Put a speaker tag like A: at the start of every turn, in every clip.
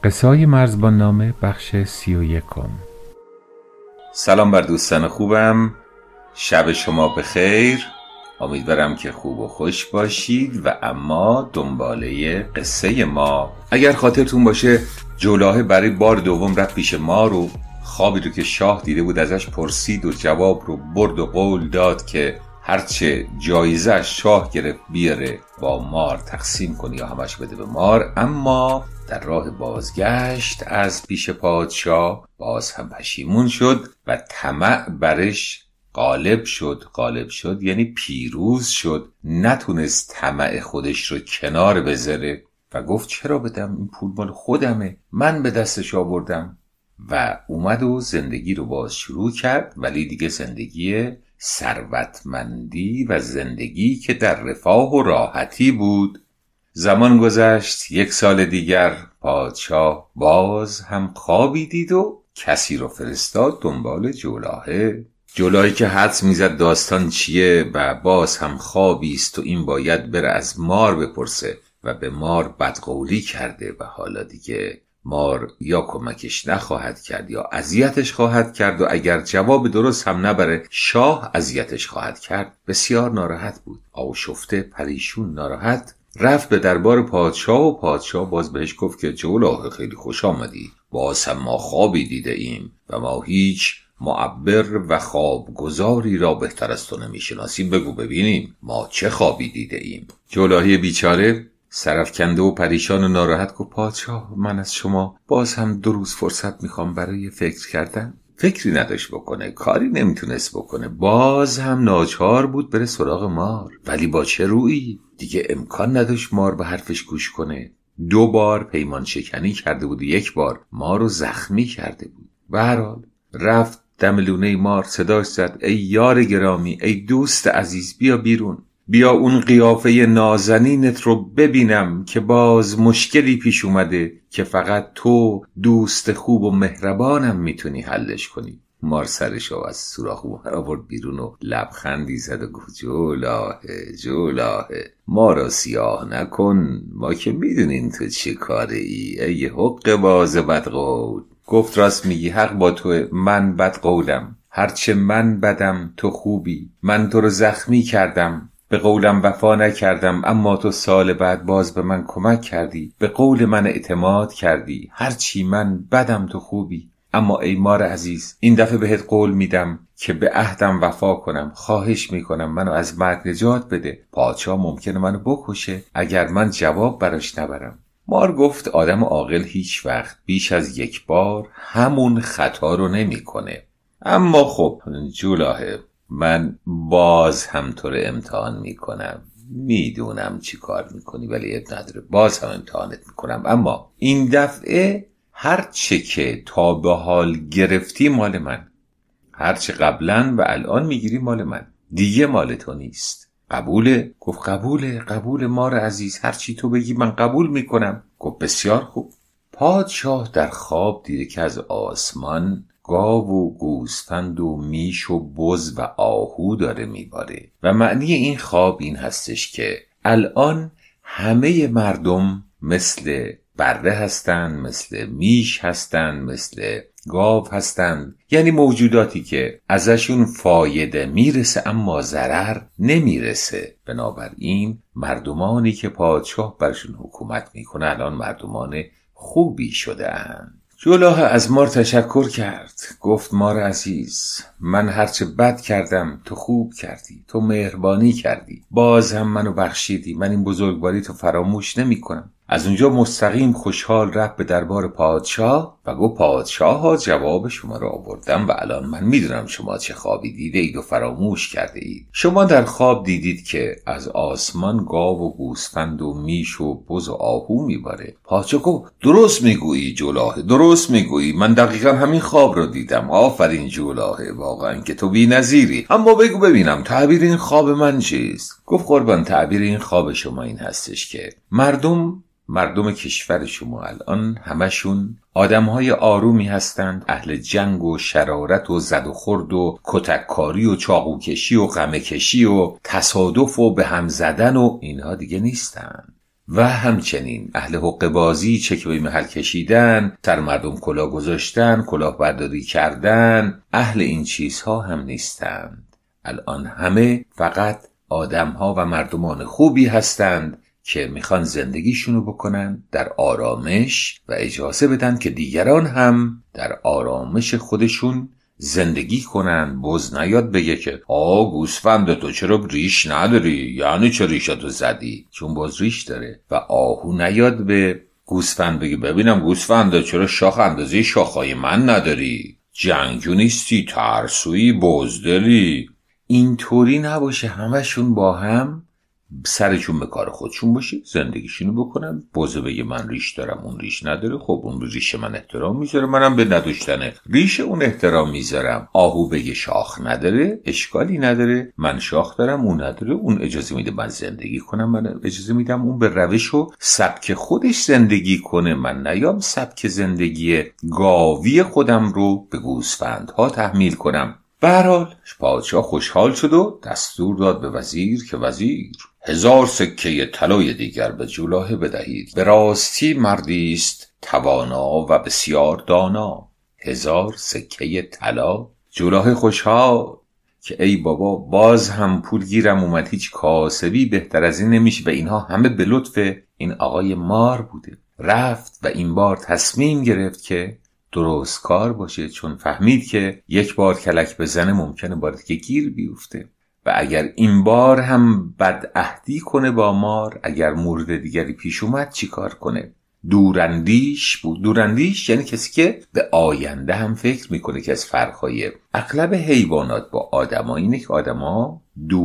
A: قصه‌های مرزبان نامه بخش 31.
B: سلام بر دوستان خوبم، شب شما بخیر. امیدوارم که خوب و خوش باشید و اما دنباله قصه ما. اگر خاطرتون باشه جولاهه برای بار دوم رفت پیش ما رو، خوابی رو که شاه دیده بود ازش پرسید و جواب رو برد و قول داد که هرچه جایزه شاه گرفت بیاره با مار تقسیم کنی یا همش بده به مار. اما در راه بازگشت از پیش پادشاه باز هم پشیمون شد و طمع برش غالب شد یعنی پیروز شد. نتونست طمع خودش رو کنار بذاره و گفت چرا بدم، این پول مال خودمه، من به دستش آوردم. و اومد و زندگی رو باز شروع کرد، ولی دیگه زندگی ثروتمندی و زندگی که در رفاه و راحتی بود. زمان گذشت، 1 سال دیگر پادشاه باز هم خوابی دید و کسی رو فرستاد دنبال جولاهه که حدس میزد داستان چیه و باز هم خوابی است و این باید بره از مار بپرسه و به مار بدقولی کرده و حالا دیگه مار یا کمکش نخواهد کرد یا اذیتش خواهد کرد و اگر جواب درست هم نبره شاه اذیتش خواهد کرد. بسیار ناراحت بود، آشفته، پریشون، ناراحت. رفت به دربار پادشاه و پادشاه باز بهش گفت که جولاهه خیلی خوش آمدی، باز هم ما خوابی دیده ایم و ما هیچ معبر و خوابگزاری را بهتر از تو نمیشناسیم، بگو ببینیم ما چه خوابی دیده ایم. جولاهه بیچاره سرفکنده و پریشان و ناراحت گفت پادشاه من از شما باز هم 2 روز فرصت میخوام برای فکر کردن. فکری نداشت بکنه، کاری نمیتونست بکنه، باز هم ناچار بود بره سراغ مار. ولی با چه رویی؟ دیگه امکان نداشت مار به حرفش گوش کنه. 2 بار پیمان شکنی کرده بود و 1 بار مار رو زخمی کرده بود. به هر حال رفت دم لونه مار، صداش زد ای یار گرامی، ای دوست عزیز، بیا بیرون، بیا اون قیافه نازنینت رو ببینم که باز مشکلی پیش اومده که فقط تو دوست خوب و مهربانم میتونی حلش کنی. مار سرشو از سوراخ آورد بیرون و لبخندی زد و گفت جولاهه ما را سیاه نکن، ما که میدونین تو چه کاره ای حق باز بدقول. گفت راست میگی، حق با توه، من بدقولم، هرچه من بدم تو خوبی، من تو رو زخمی کردم، به قولم وفا نکردم، اما تو سال بعد باز به من کمک کردی، به قول من اعتماد کردی، هرچی من بدم تو خوبی. اما ای مار عزیز، این دفعه بهت قول میدم که به عهدم وفا کنم، خواهش میکنم منو از مرگ نجات بده، پادشاه ممکنه منو بکشه اگر من جواب براش نبرم. مار گفت آدم عاقل هیچ وقت بیش از 1 بار همون خطا رو نمیکنه. اما خب جولاهه، من باز هم تو رو امتحان میکنم، میدونم چی کار میکنی ولی اب نداره، باز هم امتحانت میکنم. اما این دفعه هر چه که تا به حال گرفتی مال من، هر چه قبلا و الان میگیری مال من، دیگه مال تو نیست. قبوله؟ گفت قبوله مار عزیز، هر چی تو بگی من قبول میکنم. گفت بسیار خوب. پادشاه در خواب دیده که از آسمان گاو و گوسفند و میش و بز و آهو داره میباره و معنی این خواب این هستش که الان همه مردم مثل بره هستن، مثل میش هستن، مثل گاو هستن، یعنی موجوداتی که ازشون فایده میرسه اما ضرر نمیرسه. بنابراین مردمانی که پادشاه برشون حکومت میکنه الان مردمان خوبی شده اند. جولاهه از مار تشکر کرد، گفت مار عزیز، من هرچه بد کردم تو خوب کردی، تو مهربانی کردی، باز هم منو بخشیدی، من این بزرگواری تو فراموش نمی کنم. از اونجا مستقیم خوشحال رفت به دربار پادشاه و گفت پادشاه ها جواب شما را آوردم و الان من میدونم شما چه خوابی دیده اید و فراموش کرده اید. شما در خواب دیدید که از آسمان گاو و گوسفند و میش و بز و آهو میباره. پادشاه گفت درست میگویی جولاهه، درست میگویی، من دقیقا همین خواب رو دیدم. آفرین جولاهه، واقعا که تو بی‌نظیری. اما بگو ببینم تعبیر این خواب من چیست؟ گفت قربان، تعبیر این خواب شما این هستش که مردم کشور شما الان همشون آدمهای آرومی هستند، اهل جنگ و شرارت و زد و خورد و کتککاری و چاقوکشی و غمکشی و تصادف و به هم زدن و اینها دیگه نیستند. و همچنین اهل حقه بازی، چک به محل کشیدن، سر مردم کلاه گذاشتن، کلاه برداری کردن، اهل این چیزها هم نیستند. الان همه فقط آدمها و مردمان خوبی هستند که میخوان زندگیشونو بکنن در آرامش و اجازه بدن که دیگران هم در آرامش خودشون زندگی کنن. بز نیاد بگه که گوسفند تو چرا ریش نداری؟ یعنی چه ریشتو زدی؟ چون بز ریش داره. و آهو نیاد به گوسفند بگه ببینم گوسفند چرا شاخ اندازه شاخهای من نداری؟ جنگجو نیستی، ترسویی، بزدلی. اینطوری نباشه، همشون با هم سرشون به کار خودشون باشه، زندگیشونو بکنن. بزه بگه من ریش دارم، اون ریش نداره، خب اون ریش من احترام میذاره، منم به نداشتن ریش اون احترام میذارم. آهو بگه شاخ نداره، اشکالی نداره، من شاخ دارم اون نداره، اون اجازه میده من زندگی کنم، من اجازه میدم اون به روش و سبک خودش زندگی کنه، من نیام سبک زندگی گاوی خودم رو به گوسفندها تحمیل کنم. به هر حال پادشاه خوشحال شد و دستور داد به وزیر که وزیر 1000 سکه طلای دیگر به جولاهه بدهید، به راستی مردی است توانا و بسیار دانا. 1000 سکه طلا. جولاهه خوشحال که ای بابا باز هم پول گیرم اومد، هیچ کاسبی بهتر از این نمیشه و اینها همه به لطف این آقای مار بوده. رفت و این بار تصمیم گرفت که درست کار باشه، چون فهمید که یک بار کلک بزنه ممکنه بارد که گیر بیفته و اگر این بار هم بدعهدی کنه با مار، اگر مورد دیگری پیش اومد چی کار کنه؟ دوراندیش بود. دوراندیش یعنی کسی که به آینده هم فکر میکنه، که از فرقهای اغلب حیوانات با آدما اینه که آدما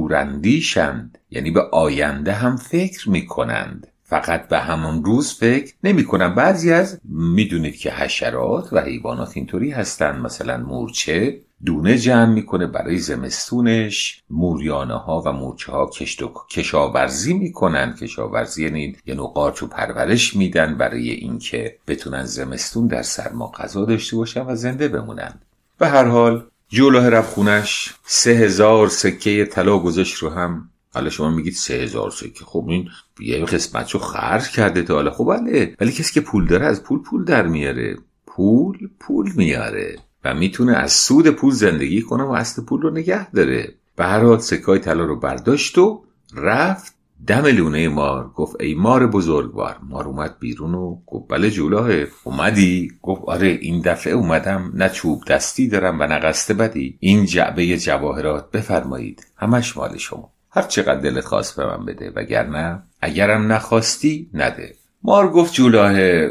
B: دوراندیشند، یعنی به آینده هم فکر میکنند، فقط به همون روز فکر نمی کنن. بعضی از میدونید که حشرات و حیوانات اینطوری هستن، مثلا مورچه دونه جمع میکنه برای زمستونش، موریانه ها و مورچه ها کشاورزی میکنن. کشاورزی یعنی یه نوع قارچ و پرورش میدن برای اینکه بتونن زمستون در سرما غذا داشته باشن و زنده بمونن. به هر حال جولاهه رفت خونش، 3000 سکه طلا گذاشت رو هم. حالا شما میگید 3000 سکه، خب این یه قسمتشو خرج کرده تا حالا، خب بله، ولی کسی که پول داره از پول در میاره، پول میاره و میتونه از سود پول زندگی کنه و اصل پول رو نگه داره. به هر حال سکای طلا رو برداشت و رفت دم لونه مار. گفت ای مار بزرگوار. مار اومد بیرون و گفت بله جولاهه اومدی؟ گفت آره این دفعه اومدم، نه چوب دستی دارم و نه قصد بدی. این جعبه جواهرات بفرمایید، همش مال شما، هر چقدر دلت خواست به من بده، وگرنه اگرم نخواستی نده. مار گفت جولاهه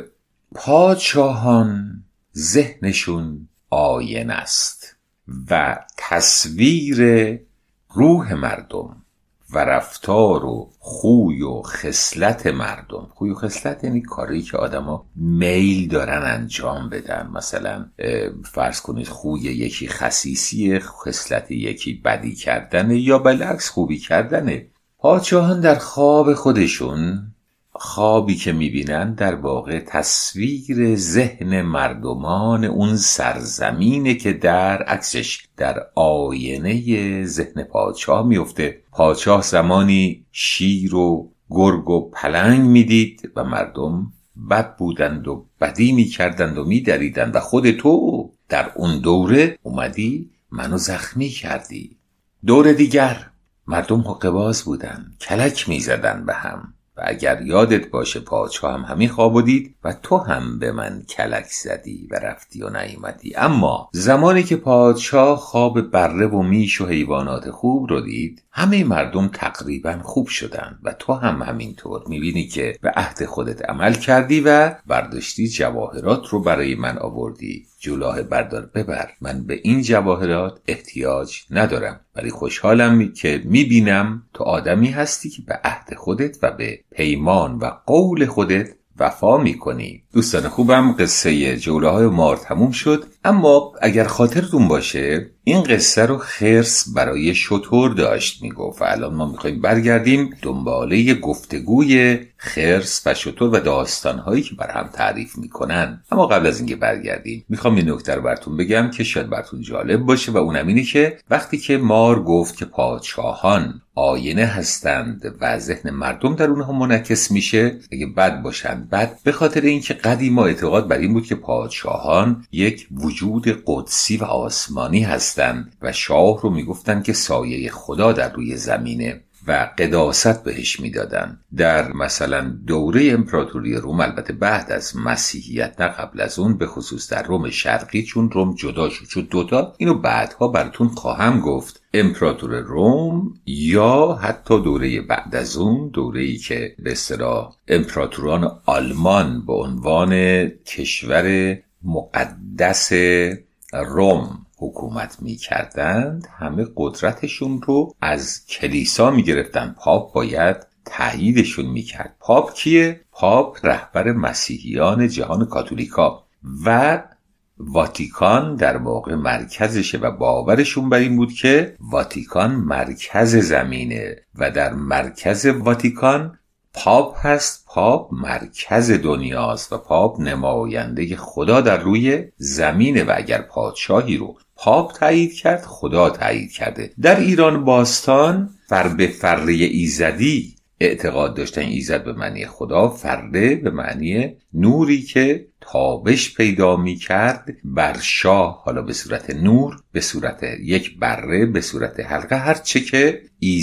B: پادشاهان ذهنشون آینه است و تصویر روح مردم و رفتار و خوی و خصلت مردم. خوی و خصلت یعنی کاری که آدما میل دارن انجام بدن. مثلا فرض کنید خوی یکی خسیسیه، خصلت یکی بدی کردنه یا بالعکس خوبی کردنه. پادشاهان در خواب خودشون، خوابی که میبینن در واقع تصویر ذهن مردمان اون سرزمینه که در عکسش در آینه ذهن پادشاه میفته. پادشاه زمانی شیر و گرگ و پلنگ میدید و مردم بد بودند و بدی میکردند و میدریدند و خود تو در اون دوره اومدی منو زخمی کردی. دور دیگر مردم حقه‌باز بودن، کلک میزدن به هم و اگر یادت باشه پادشاه هم همین خوابو دید و تو هم به من کلک زدی و رفتی و نیومدی. اما زمانی که پادشاه خواب بره و میش و حیوانات خوب رو دید، همه مردم تقریبا خوب شدن و تو هم همینطور. میبینی که به عهد خودت عمل کردی و برداشتی جواهرات رو برای من آوردی. جولاهه بردار ببر، من به این جواهرات احتیاج ندارم، ولی خوشحالم که میبینم تو آدمی هستی که به عهد خودت و به پیمان و قول خودت وفا میکنی. دوستان خوبم، قصه جولاهه مار تموم شد. اما اگر خاطرتون باشه این قصه رو خرس برای شتر داشت میگفت و الان ما میخوایم برگردیم دنباله گفتگوی خرس و شتر و داستانهایی که بر هم تعریف میکنن. اما قبل از اینکه برگردیم میخوام این نکته رو براتون بگم که شاید براتون جالب باشه و اونم اینه که وقتی که مار گفت که پادشاهان آینه هستند و ذهن مردم در اونها منعکس میشه، اگه بد باشن بد، به خاطر اینکه قدیما اعتقاد بر این بود که پادشاهان یک وجود قدسی و آسمانی هستند و شاه رو میگفتن که سایه خدا در روی زمینه و قداست بهش میدادن. در مثلا دوره امپراتوری روم، البته بعد از مسیحیت نه قبل از اون، به خصوص در روم شرقی، چون روم جدا شد دوتا، اینو بعدها براتون خواهم گفت، امپراتور روم یا حتی دوره بعد از اون، دوره‌ای که به اصطلاح امپراتوران آلمان به عنوان کشور مقدس روم حکومت می کردند، همه قدرتشون رو از کلیسا می گرفتن. پاپ باید تاییدشون می کرد. پاپ کیه؟ پاپ رهبر مسیحیان جهان کاتولیکا و واتیکان در واقع مرکزشه و باورشون بر این بود که واتیکان مرکز زمینه و در مرکز واتیکان پاپ هست. پاپ مرکز دنیاست و پاپ نماینده خدا در روی زمینه و اگر پادشاهی رو پاپ تایید کرد، خدا تایید کرده. در ایران باستان به فره ایزدی اعتقاد داشتن. ایزد به معنی خدا، فره به معنی نوری که تابش پیدا می کرد بر شاه، حالا به صورت نور، به صورت یک بره، به صورت حلقه، هرچه که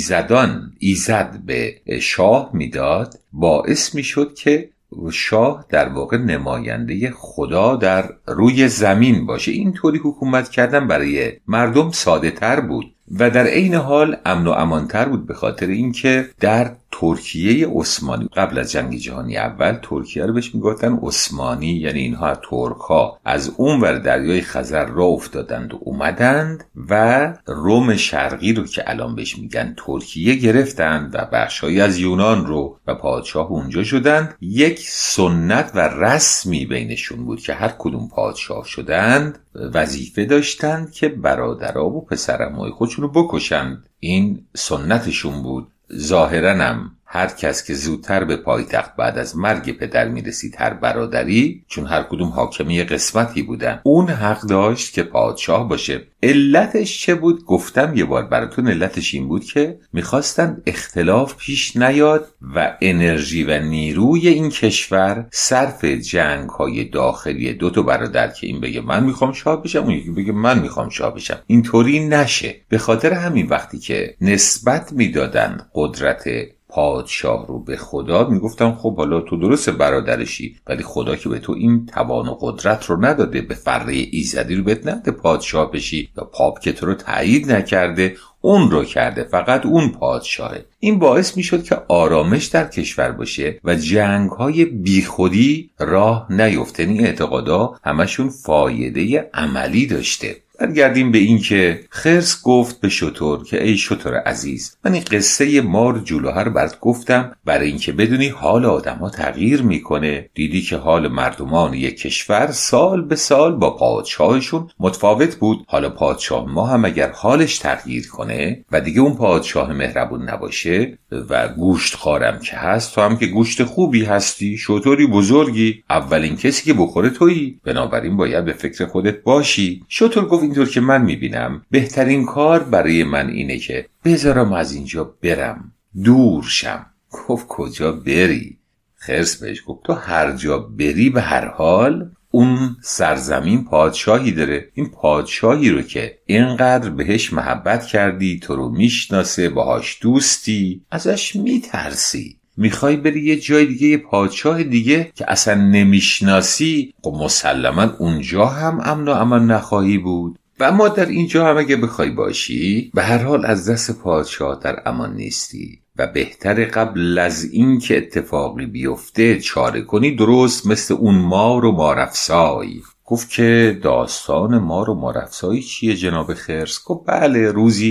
B: ایزد به شاه میداد باعث می شد که شاه در واقع نماینده خدا در روی زمین باشه. اینطوری حکومت کردن برای مردم ساده تر بود و در عین حال امن و امانتر بود، به خاطر اینکه در ترکیه عثمانی قبل از جنگ جهانی اول ترکیه رو بهش میگفتن عثمانی، یعنی اینها ترک‌ها از اونور دریای خزر راه افتادند و اومدند و روم شرقی رو که الان بهش میگن ترکیه گرفتند و بخشایی از یونان رو و پادشاه اونجا شدند. یک سنت و رسمی بینشون بود که هر کدوم پادشاه شدند وظیفه داشتند که برادرها و پسرعموی خودشون رو بکشند. این سنتشون بود. ظاهراً هم هر کس که زودتر به پایتخت بعد از مرگ پدر میرسید، هر برادری، چون هر کدوم حاکمی قسمتی بودن، اون حق داشت که پادشاه باشه. علتش چه بود؟ گفتم یه بار براتون. علتش این بود که میخواستن اختلاف پیش نیاد و انرژی و نیروی این کشور صرف جنگ‌های داخلی دوتا برادر که این بگه من میخوام شاه بشم، اون یکی بگه من میخوام شاه بشم، اینطوری نشه. به خاطر همین وقتی که نسبت میدادن قدرت پادشاه رو به خدا، میگفتن خب حالا تو درست برادرشی، ولی خدا که به تو این توان و قدرت رو نداده، به فره ایزدی رو بهت نده پادشاه بشی، یا پاپ که تو رو تایید نکرده، اون رو کرده، فقط اون پادشاهه. این باعث میشد که آرامش در کشور باشه و جنگ‌های بیخودی راه نیفته. این اعتقادا همشون فایده عملی داشته. برگردیم به این که خرس گفت به شتر که ای شتر عزیز، من این قصه مار جلوها رو برات گفتم برای اینکه بدونی حال آدم‌ها تغییر میکنه. دیدی که حال مردمان یک کشور سال به سال با پادشاهشون متفاوت بود. حالا پادشاه ما هم اگر حالش تغییر کنه و دیگه اون پادشاه مهربون نباشه و گوشت خارم که هست، تو هم که گوشت خوبی هستی، شتری بزرگی، اولین کسی که بخوره تویی، بنابراین باید به فکر خودت باشی. شتر گفت اینطور که من میبینم بهترین کار برای من اینه که بذارم از اینجا برم، دور شم. گفت کجا بری؟ خرس بهش گفت تو هر جا بری به هر حال اون سرزمین پادشاهی داره. این پادشاهی رو که اینقدر بهش محبت کردی، تو رو میشناسه، باهاش دوستی، ازش میترسی، میخوای بری یه جای دیگه، یه پادشاه دیگه که اصلا نمیشناسی، خب مسلما اونجا هم امن و امان نخواهی بود. و اما در اینجا هم اگه بخوای باشی، به هر حال از دست پادشاه در امان نیستی و بهتر قبل از این که اتفاقی بیفته چاره کنی، درست مثل اون مار و مارافسای. گفت که داستان مار و مارافسای چیه جناب خرس؟ گفت بله،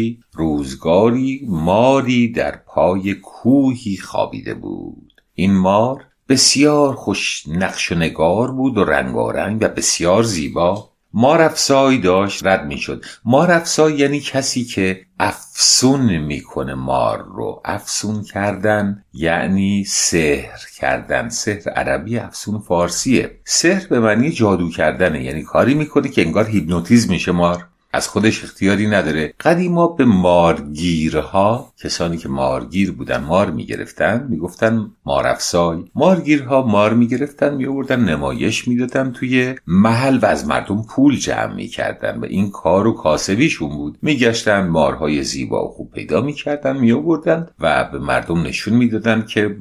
B: روزگاری ماری در پای کوهی خوابیده بود. این مار بسیار خوش نقش و نگار بود و رنگارنگ و بسیار زیبا مارافسای داشت رد میشد. مارافسای یعنی کسی که افسون میکنه مار رو. افسون کردن یعنی سحر کردن. سحر عربی، افسون فارسیه. سحر به معنی جادو کردنه، یعنی کاری میکنه که انگار هیپنوتیزم میشه مار، از خودش اختیاری نداره. قدیما به مارگیرها، کسانی که مارگیر بودن مار میگرفتن، میگفتن مارافسای. مارگیرها مار میگرفتن، میآوردن نمایش میدادن توی محل و از مردم پول جمع میکردن و این کار و کاسبیشون بود. میگشتن مارهای زیبا و خوب پیدا میکردن، میآوردن و به مردم نشون میدادن که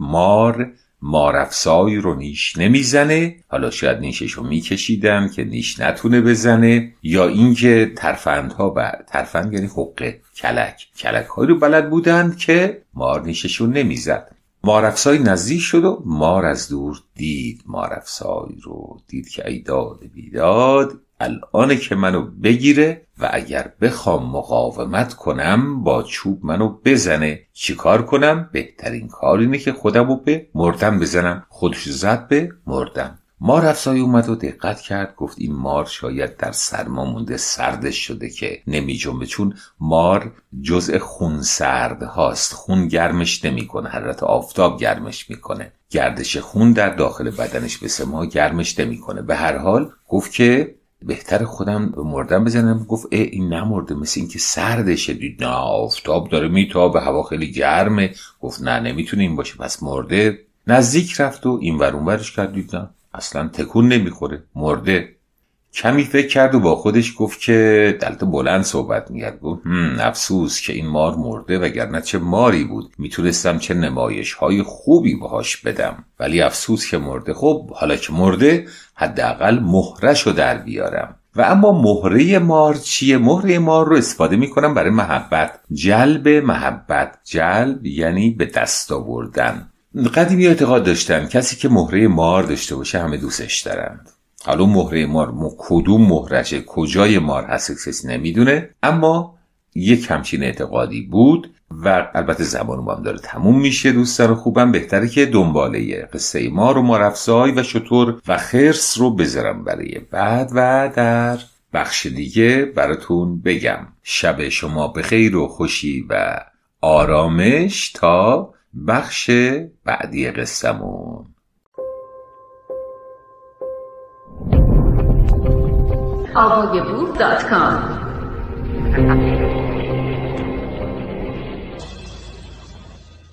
B: مارافسای رو نیش نمیزنه. حالا شاید نیششو میکشیدن که نیش نتونه بزنه، یا اینکه ترفندها ترفند یعنی حقه، کلک های رو بلد بودن که مار نیششون نمیزد. مارافسای نزدیک شد و مار از دور دید مارافسای رو، دید که ای داد بیداد، الان که منو بگیره و اگر بخوام مقاومت کنم با چوب منو بزنه. چی کار کنم؟ بهترین کار اینه که خودمو به مردم بزنم. خودش زد به مردم. مارافسای اومد و دقت کرد، گفت این مار شاید در سرما مونده، سردش شده که نمی جنبه، چون مار جزء خون سرد هاست. خون گرمش نمی کنه، حرارت آفتاب گرمش میکنه. گردش خون در داخل بدنش به سما گرمش نمی کنه. به هر حال گفت که بهتر خودم به مردم بزنم. گفت این نمرده، مثل این که سردشه. دید نه، آفتاب داره میتابه، هوا خیلی گرمه. گفت نه، نمیتونه این باشه، پس مرده. نزدیک رفت و این ور اون ورش کرد، دید نه، اصلا تکون نمیخوره، مرده. کمی فکر کرد و با خودش گفت که دلته بلند صحبت میگرد. گفت افسوس که این مار مرده، وگرنه چه ماری بود، میتونستم چه نمایش های خوبی باهاش بدم، ولی افسوس که مرده. خب حالا که مرده، حداقل مهره‌شو در بیارم. و اما مهره مار چیه؟ مهره مار رو استفاده میکنم برای محبت، جلب محبت. جلب یعنی به دست آوردن. قدیمی اعتقاد داشتن کسی که مهره مار داشته باشه همه دوستش دارند. حالا مهره مار کدوم مهرشه، کجای مار هست کسی نمیدونه، اما یک همچین اعتقادی بود و البته زمان ما هم داره تموم میشه. دوستان خوبم، بهتره که دنباله قصه مار و مارافسای و شتر و خرس رو بذارم برای بعد و در بخش دیگه براتون بگم. شب شما بخیر و خوشی و آرامش تا بخش بعدی قصه‌مون.
C: AvoyaBook.com